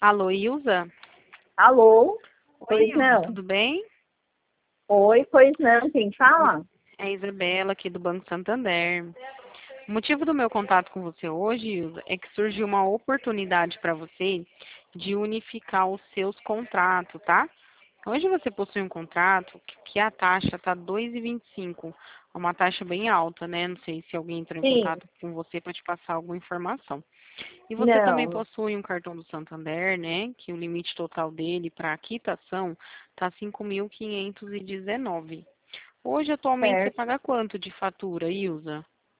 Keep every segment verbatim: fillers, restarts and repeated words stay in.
Alô, Ilza? Alô? Oi, Pois Ilza, não. tudo bem? Oi, pois não. Quem fala? É a Isabela aqui do Banco Santander. O motivo do meu contato com você hoje, Ilza, é que surgiu uma oportunidade para você de unificar os seus contratos, tá? Hoje você possui um contrato que que a taxa está dois vírgula vinte e cinco, é uma taxa bem alta, né? Não sei se alguém entrou em Sim. contato com você para te passar alguma informação. E você também Não. possui um cartão do Santander, né? Que o limite total dele para quitação está cinco mil quinhentos e dezenove. Hoje, atualmente, você Certo. paga quanto de fatura, Ilza?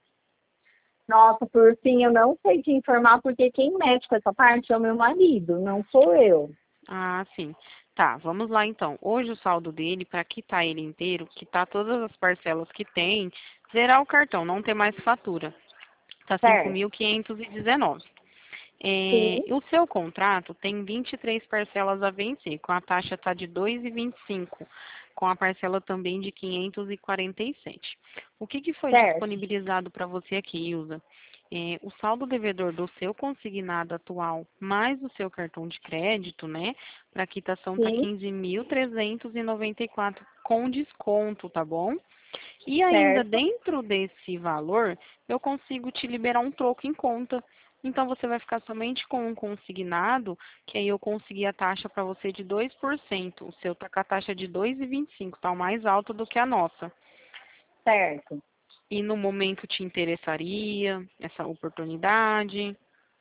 Nossa, por fim, eu não sei te informar porque quem mexe com essa parte é o meu marido, não sou eu. Ah, sim. Tá, vamos lá então. Hoje o saldo dele, para quitar ele inteiro, quitar todas as parcelas que tem, zerar o cartão, não ter mais fatura. Tá cinco Certo. mil quinhentos e dezenove. É, Sim. e o seu contrato tem vinte e três parcelas a vencer, com a taxa tá de dois vírgula vinte e cinco, com a parcela também de quinhentos e quarenta e sete. O que, que foi Certo. disponibilizado para você aqui, Ilza? É, o saldo devedor do seu consignado atual mais o seu cartão de crédito, né? Para quitação tá Sim. quinze mil trezentos e noventa e quatro com desconto, tá bom? E ainda Certo. dentro desse valor, eu consigo te liberar um troco em conta. Então você vai ficar somente com um consignado, que aí eu consegui a taxa para você de dois por cento. O seu tá com a taxa de dois vírgula vinte e cinco, tá o mais alto do que a nossa. Certo. E no momento te interessaria essa oportunidade?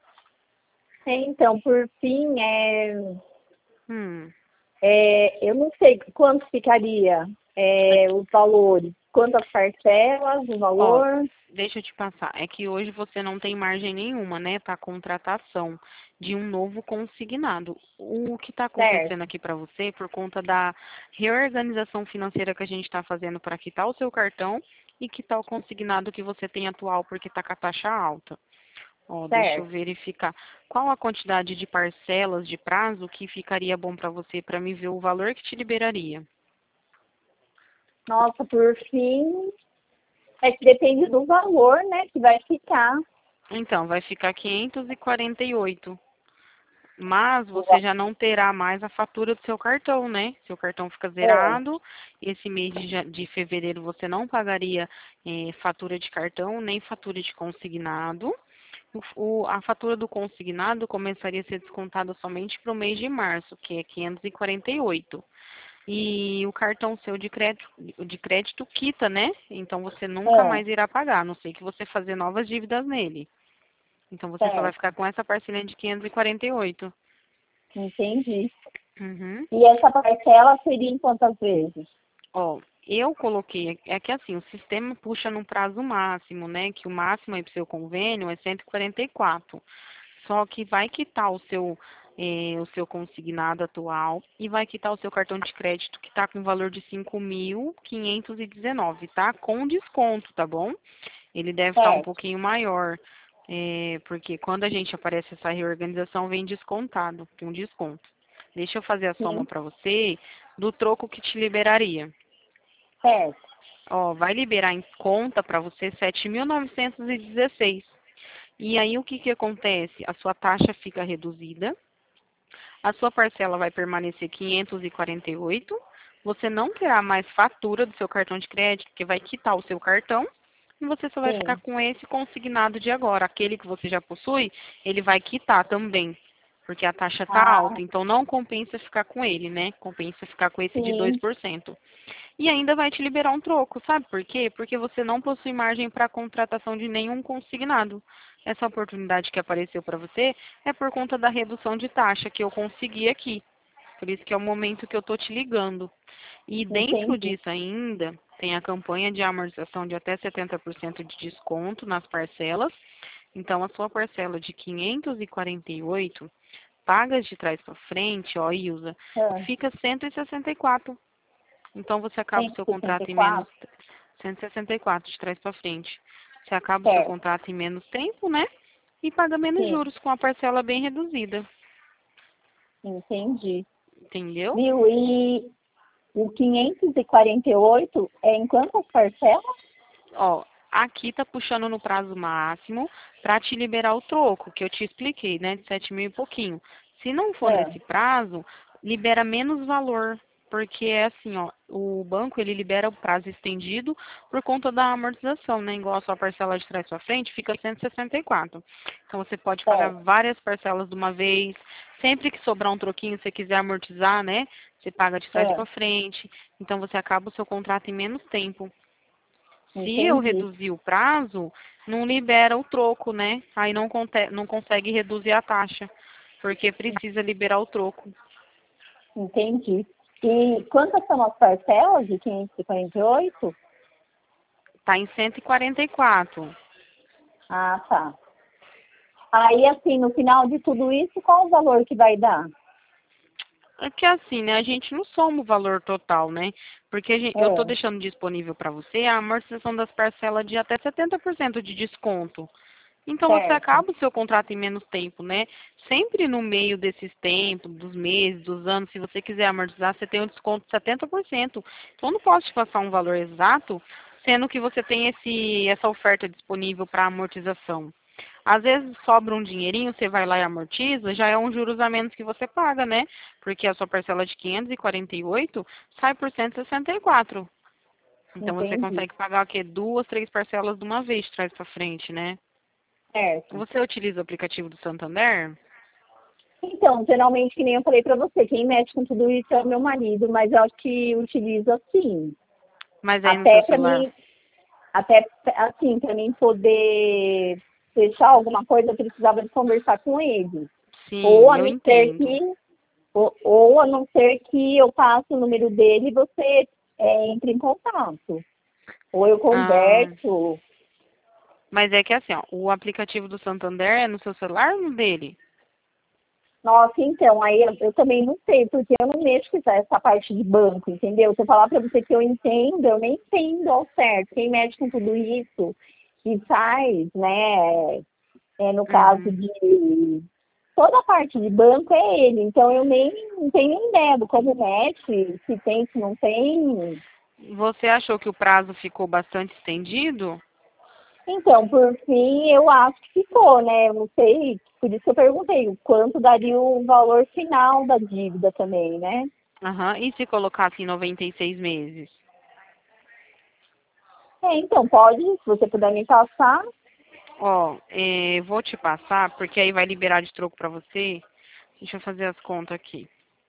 Então, por fim, é, Hum. é, eu não sei quanto ficaria é, os valores, quantas parcelas, o Ó, valor. deixa eu te passar. É que hoje você não tem margem nenhuma, né, para contratação de um novo consignado. O que está acontecendo Certo. aqui para você, por conta da reorganização financeira que a gente está fazendo para quitar o seu cartão e quitar o consignado que você tem atual, porque está com a taxa alta. Ó, deixa eu Certo. verificar. Qual a quantidade de parcelas de prazo que ficaria bom para você, para me ver o valor que te liberaria? Nossa, por fim, é que depende do valor, né, que vai ficar. Então, vai ficar quinhentos e quarenta e oito. Mas você já não terá mais a fatura do seu cartão, né? Seu cartão fica É, zerado. Esse mês de, ja- de fevereiro você não pagaria eh, fatura de cartão nem fatura de consignado. O, o- a fatura do consignado começaria a ser descontada somente para o mês de março, que é quinhentos e quarenta e oito. E o cartão seu de crédito, de crédito quita, né? Então você nunca é, mais irá pagar, a não sei que você fazer novas dívidas nele. Então você só vai certo, ficar com essa parcela de quinhentos e quarenta e oito. entendi. Uhum. E essa parcela seria em quantas vezes? Ó, eu coloquei, é que assim, o sistema puxa num prazo máximo, né? Que o máximo aí pro seu convênio é cento e quarenta e quatro. Só que vai quitar o seu, eh, o seu consignado atual e vai quitar o seu cartão de crédito que está com valor de cinco mil quinhentos e dezenove, tá? Com desconto, tá bom? Ele deve estar um Certo, pouquinho maior, eh, porque quando a gente aparece essa reorganização, vem descontado, com desconto. Deixa eu fazer a soma sim, para você do troco que te liberaria. certo, Ó, vai liberar em conta para você sete mil novecentos e dezesseis. E aí o que que acontece? A sua taxa fica reduzida, a sua parcela vai permanecer quinhentos e quarenta e oito. Você não terá mais fatura do seu cartão de crédito, porque vai quitar o seu cartão, e você só vai ficar sim, com esse consignado de agora. Aquele que você já possui, ele vai quitar também, porque a taxa está ah, alta, então não compensa ficar com ele, né? Compensa ficar com esse de dois sim, por cento. E ainda vai te liberar um troco, sabe por quê? Porque você não possui margem para contratação de nenhum consignado. Essa oportunidade que apareceu para você é por conta da redução de taxa que eu consegui aqui. Por isso que é o momento que eu estou te ligando. E dentro entendi, disso ainda, tem a campanha de amortização de até setenta por cento de desconto nas parcelas. Então, a sua parcela de quinhentos e quarenta e oito pagas de trás para frente, ó, Ilza, ah, fica cento e sessenta e quatro. Então você acaba o seu contrato em menos cento e sessenta e quatro, cento e sessenta e quatro de trás para frente. Você acaba o seu certo, contrato em menos tempo, né? E paga menos sim, juros com a parcela bem reduzida. entendi. Entendeu? Viu? E o quinhentos e quarenta e oito é em quantas parcelas? Ó, aqui tá puxando no prazo máximo para te liberar o troco, que eu te expliquei, né? De sete mil e pouquinho. Se não for É, nesse prazo, libera menos valor, porque é assim, ó, o banco ele libera o prazo estendido por conta da amortização, né? Igual a sua parcela de trás para frente, fica cento e sessenta e quatro. Então você pode pagar certo. várias parcelas de uma vez. Sempre que sobrar um troquinho, se você quiser amortizar, né? Você paga de trás É, para frente. Então você acaba o seu contrato em menos tempo. Se eu entendi. reduzir o prazo, não libera o troco, né? Aí não, conte- não consegue reduzir a taxa, porque precisa liberar o troco. Entendi. E quantas são as parcelas de quinhentos e quarenta e oito? Tá em cento e quarenta e quatro. Ah, tá. Aí, assim, no final de tudo isso, qual o valor que vai dar? É que assim, né? A gente não soma o valor total, né? Porque a gente- eu tô É, deixando disponível para você a amortização das parcelas de até setenta por cento de desconto. Então você certo. acaba o seu contrato em menos tempo, né? Sempre no meio desses tempos, dos meses, dos anos, se você quiser amortizar, você tem um desconto de setenta por cento. Então eu não posso te passar um valor exato, sendo que você tem esse, essa oferta disponível para amortização. Às vezes sobra um dinheirinho, você vai lá e amortiza, já é um juros a menos que você paga, né? Porque a sua parcela de quinhentos e quarenta e oito sai por cento e sessenta e quatro. Então você Entendi. consegue pagar o quê? Duas, três parcelas de uma vez, de trás para frente, né? Certo. Você utiliza o aplicativo do Santander? Então, geralmente, que nem eu falei para você, quem mexe com tudo isso é o meu marido, mas eu acho que utiliza sim. Mas aí no seu Até para celular? mim, até assim, para mim poder fechar alguma coisa, eu precisava de conversar com ele. Ou Sim, a eu não ser entendo. que, ou, ou a não ser que eu passe o número dele e você é, entre em contato. Ou eu Ah, converso. mas é que assim, ó, o aplicativo do Santander é no seu celular ou no dele? Nossa, então, aí eu, eu também não sei, porque eu não mexo com essa, essa parte de banco, entendeu? Se eu falar para você que eu entendo, eu nem entendo ao certo. Quem mexe com tudo isso e faz, né, é, no caso Uhum. de toda a parte de banco é ele, então eu nem não tenho nem ideia do como mexe, se tem, se não tem. Você achou que o prazo ficou bastante estendido? Então, por fim, eu acho que ficou, né? Eu não sei, por isso que eu perguntei, o quanto daria o valor final da dívida também, né? Aham. E se colocasse em noventa e seis meses? É, então, pode, se você puder me passar. Ó, eh, vou te passar, porque aí vai liberar de troco pra você. Deixa eu fazer as contas aqui.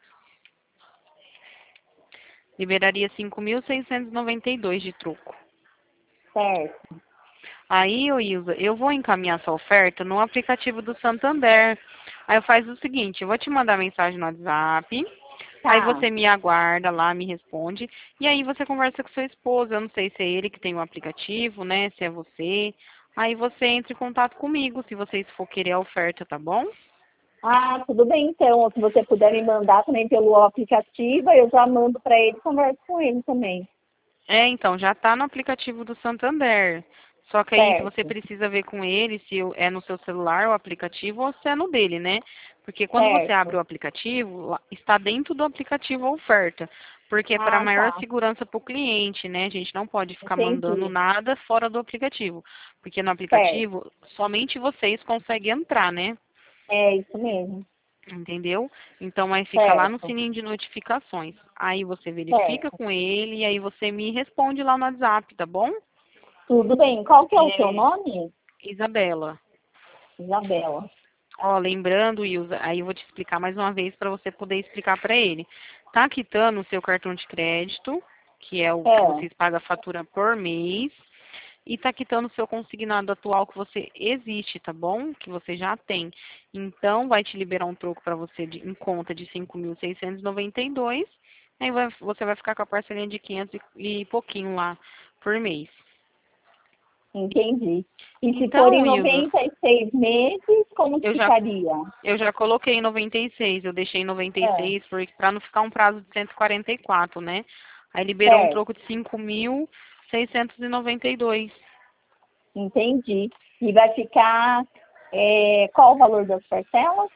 Liberaria cinco mil seiscentos e noventa e dois de troco. Certo. Aí, ô Ilza, eu vou encaminhar essa oferta no aplicativo do Santander. Aí eu faz o seguinte, eu vou te mandar mensagem no WhatsApp, aí Tá. você me aguarda lá, me responde, e aí você conversa com seu esposo. Eu não sei se é ele que tem o aplicativo, né? Se é você. Aí você entra em contato comigo, se vocês for querer a oferta, tá bom? Ah, tudo bem então. Ou se você puder me mandar também pelo aplicativo, eu já mando para ele e converso com ele também. É, então, já está no aplicativo do Santander. Só que aí você Certo, precisa ver com ele se o- é no seu celular o aplicativo ou se é no dele, né? Porque quando você abre certo. o aplicativo, lá- está dentro do aplicativo a oferta. Porque é para Ah, maior tá. segurança para o cliente, né? A gente não pode ficar mandando Entendi. nada fora do aplicativo. Porque no Certo. aplicativo, somente vocês conseguem entrar, né? É isso mesmo. Entendeu? Então aí fica lá no Certo, sininho de notificações. Aí você verifica certo. com ele e aí você me responde lá no WhatsApp, tá bom? Tudo bem. Qual que é o seu É, nome? Isabela. Isabela. Ó, lembrando, Ilza, aí eu vou te explicar mais uma vez para você poder explicar para ele. Tá quitando o seu cartão de crédito, que é o que É, vocês pagam a fatura por mês, e tá quitando o seu consignado atual que você existe, tá bom? Que você já tem. Então, vai te liberar um troco para você de, em conta de cinco mil seiscentos e noventa e dois. Aí vai- você vai ficar com a parcelinha de quinhentos e, e pouquinho lá por mês. entendi. E se for em Então, Ilza, noventa e seis meses, como que eu já ficaria? Eu já coloquei em noventa e seis, eu deixei em noventa e É, seis para não ficar um prazo de cento e quarenta e quatro, né? Aí liberou um certo. troco de cinco mil seiscentos e noventa e dois. Entendi. E vai ficar, é, qual o valor das parcelas?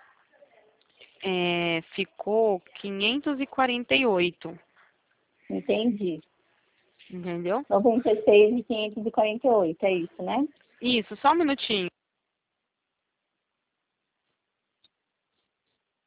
É, ficou quinhentos e quarenta e oito, Entendi. entendeu? noventa e seis e quinhentos e quarenta e oito, é isso, né? Isso, só um minutinho.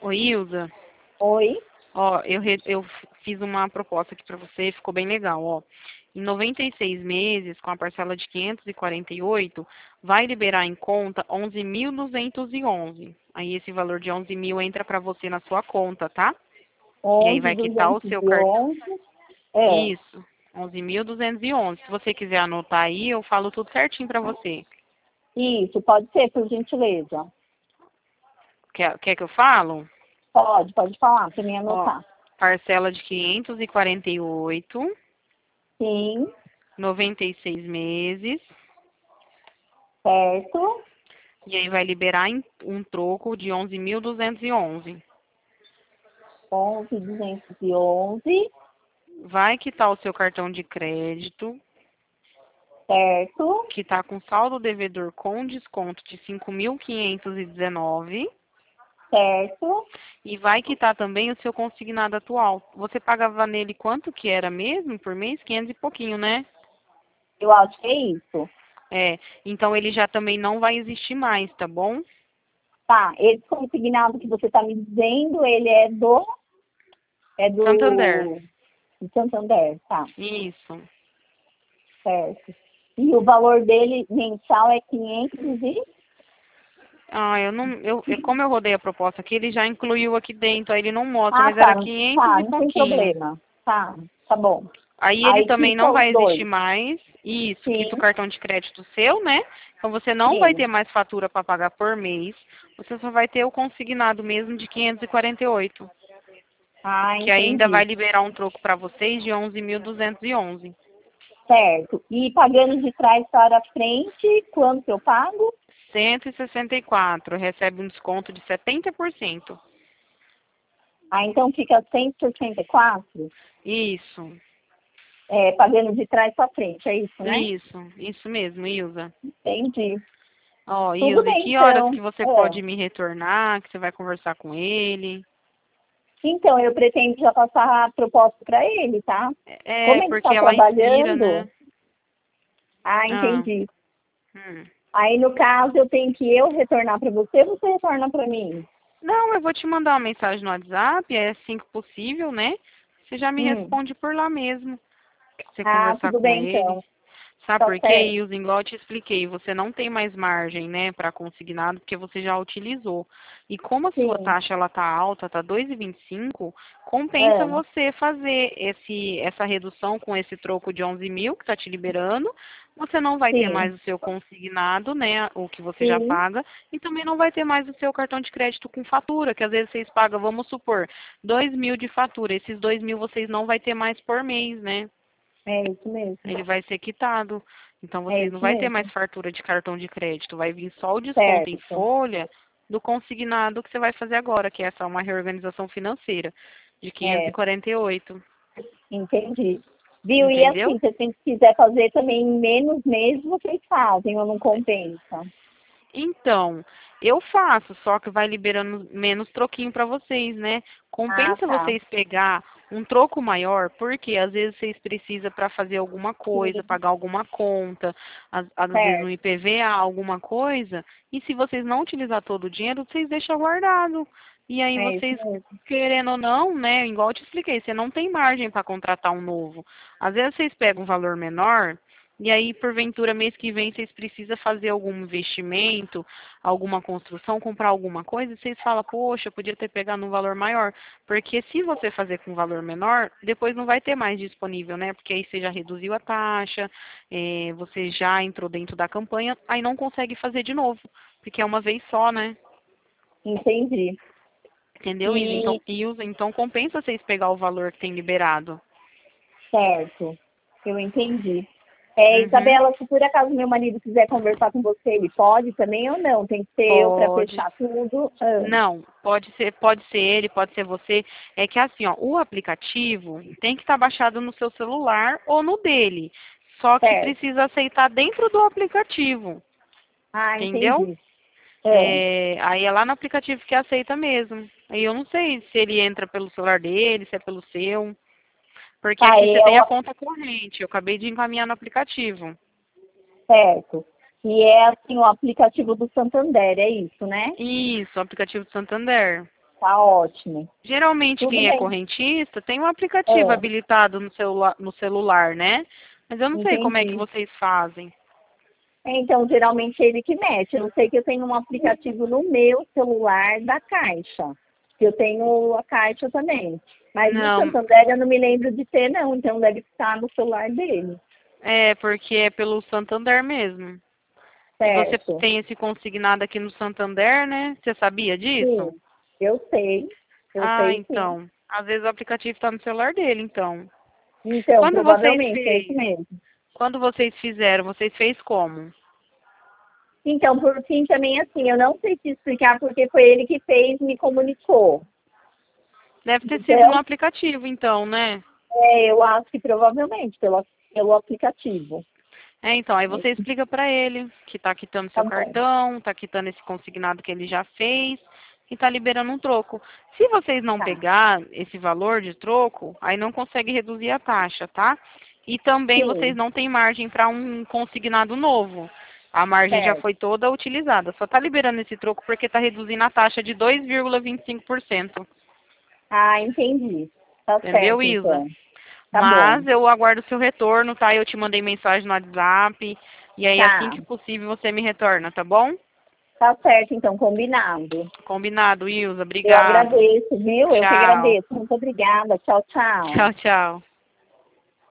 Oi, Ilza. Oi? Ó, eu, re- eu fiz uma proposta aqui para você, ficou bem legal, ó. Em noventa e seis meses, com a parcela de quinhentos e quarenta e oito, vai liberar em conta onze mil duzentos e onze. Aí esse valor de onze mil entra para você na sua conta, tá? E aí onze, vai quitar o duzentos seu e cartão. onze. É, Isso, onze mil duzentos e onze. Se você quiser anotar aí, eu falo tudo certinho para você. isso, pode ser, por gentileza. Quer, quer que eu falo? Pode, pode falar, para mim Ó, anotar. parcela de quinhentos e quarenta e oito, Sim, noventa e seis meses. certo. E aí vai liberar em- um troco de onze mil duzentos e onze. onze, duzentos e onze, Vai quitar o seu cartão de crédito, certo. que está com saldo devedor com desconto de cinco mil quinhentos e dezenove. Certo. E vai quitar também o seu consignado atual. Você pagava nele quanto que era mesmo por mês? quinhentos e pouquinho, né? Eu acho que é isso. É, então ele já também não vai existir mais, tá bom? Tá, esse consignado que você está me dizendo, ele é do, é Santander. do, do Santander, tá, Isso. certo. E o valor dele mensal é quinhentos e... Ah, eu não, eu, eu- como eu rodei a proposta aqui, ele já incluiu aqui dentro, aí ele não mostra, Ah, mas era tá, quinhentos tá, e não tem pouquinho. problema. Tá, tá bom. Aí ele Aí também fica não os vai existir dois. mais. Isso, quita o Sim, cartão de crédito seu, né? Então você não vai sim. ter mais fatura para pagar por mês. Você só vai ter o consignado mesmo de quinhentos e quarenta e oito, Ah, que ainda entendi. vai liberar um troco para vocês de onze mil duzentos e onze. Certo. E pagando de trás para frente, quanto eu pago? cento e sessenta e quatro, recebe um desconto de setenta por cento. Ah, então fica cento e sessenta e quatro, Isso, é, pagando de trás para frente, é isso, né? isso, isso mesmo, Ilza. Entendi. Ó, Tudo Ilza, e bem, que horas então. que você É. pode me retornar, que você vai conversar com ele? Então, eu pretendo já passar a proposta para ele, tá? É, Como ele porque está ela expira, trabalhando, né? ah, Ah, entendi. hum. Aí, no caso, eu tenho que eu retornar para você, ou você retorna para mim? Não, eu vou te mandar uma mensagem no WhatsApp, é assim que possível, né? Você já me Hum. responde por lá mesmo. Você Ah, conversar tudo com bem, ele. então. Sabe Tá por quê, certo. Ilse? Igual eu te expliquei, você não tem mais margem, né, para consignado, porque você já utilizou. E como a sua Sim. taxa ela tá alta, tá dois vírgula vinte e cinco, compensa É, você fazer esse, essa redução com esse troco de onze mil que está te liberando. Você não vai ter sim. mais o seu consignado, né, o que você já Sim. paga, e também não vai ter mais o seu cartão de crédito com fatura, que às vezes vocês pagam, vamos supor, dois mil de fatura. Esses dois mil vocês não vai ter mais por mês, né? É isso mesmo. Ele vai ser quitado. Então É vocês não isso vai ter mais mesmo. fartura de cartão de crédito, vai vir só o desconto em Certo. folha do consignado que você vai fazer agora, que é essa uma reorganização financeira de quinhentos e É, e quarenta e oito, entendi. Viu? E entendeu? assim, se você quiser fazer também em menos meses, vocês fazem, ou não compensa? Então, eu faço, só que vai liberando menos troquinho para vocês, né? Ah, Compensa tá. vocês pegar um troco maior, porque às vezes vocês precisam para fazer alguma coisa, Sim, pagar alguma conta, às, às vezes no certo. I P V A, alguma coisa, e se vocês não utilizar todo o dinheiro, vocês deixam guardado. E aí É isso vocês, mesmo. querendo ou não, né, igual eu te expliquei, você não tem margem para contratar um novo. Às vezes vocês pegam um valor menor, e aí, porventura, mês que vem, vocês precisam fazer algum investimento, alguma construção, comprar alguma coisa, e vocês falam, poxa, eu podia ter pegado um valor maior. Porque se você fazer com um valor menor, depois não vai ter mais disponível, né? Porque aí você já reduziu a taxa, eh, você já entrou dentro da campanha, aí não consegue fazer de novo, porque é uma vez só, né? Entendi. Entendeu, Isa? Então, E, Ilza, então compensa vocês pegar o valor que tem liberado. certo, eu entendi. É, Uhum. Isabela, se por acaso meu marido quiser conversar com você, ele pode também ou não? Tem que ser eu para Pode. fechar tudo? Ah, Não, pode ser, pode ser ele, pode ser você. É que assim, ó, o aplicativo tem que estar baixado no seu celular ou no dele. Só que certo. precisa aceitar dentro do aplicativo, Ah, entendeu? entendi. Ah, É, aí é lá no aplicativo que aceita mesmo. Aí eu não sei se ele entra pelo celular dele, se é pelo seu. Porque tá, aqui você é tem a o conta corrente. Eu acabei de encaminhar no aplicativo. certo. E é assim o aplicativo do Santander, é isso, né? Isso, o aplicativo do Santander. Tá ótimo. Geralmente Tudo quem é bem. correntista tem um aplicativo É, habilitado no celular, no celular, né? Mas eu não sei como é que entendi. vocês fazem. Então, geralmente é ele que mexe. Eu sei que eu tenho um aplicativo no meu celular da Caixa. Que eu tenho a Caixa também. Mas no Não, Santander eu não me lembro de ter, não. Então deve estar no celular dele. é porque é pelo Santander mesmo. E você Certo? tem esse consignado aqui no Santander, né? Você sabia disso? Sim. Eu sei. Eu Ah, sei sim. então. Às vezes o aplicativo está no celular dele, então. Então, Quando vocês provavelmente é isso fez, mesmo. quando vocês fizeram, vocês fez como? Então, por fim, também assim, eu não sei te explicar porque foi ele que fez, me comunicou. Deve ter sido no Então, aplicativo, então, né? é, eu acho que provavelmente pelo, pelo aplicativo. É, então, aí você explica para ele que está quitando Tá seu bom. cartão, está quitando esse consignado que ele já fez e está liberando um troco. Se vocês não Tá. pegar esse valor de troco, aí não consegue reduzir a taxa, tá? E também vocês Sim, não têm margem para um consignado novo. A margem já certo. foi toda utilizada. Só está liberando esse troco porque está reduzindo a taxa de dois vírgula vinte e cinco por cento. Ah, entendi. Tá Entendeu, certo, Isa? então. Tá bom. Mas eu aguardo o seu retorno, tá? Eu te mandei mensagem no WhatsApp. E aí, assim Tá. que possível, você me retorna, tá bom? Tá certo, então, combinado. Combinado, Ilza. Eu Obrigado. agradeço, viu? Eu que Tchau. agradeço. Muito obrigada. Tchau, tchau. Tchau, tchau.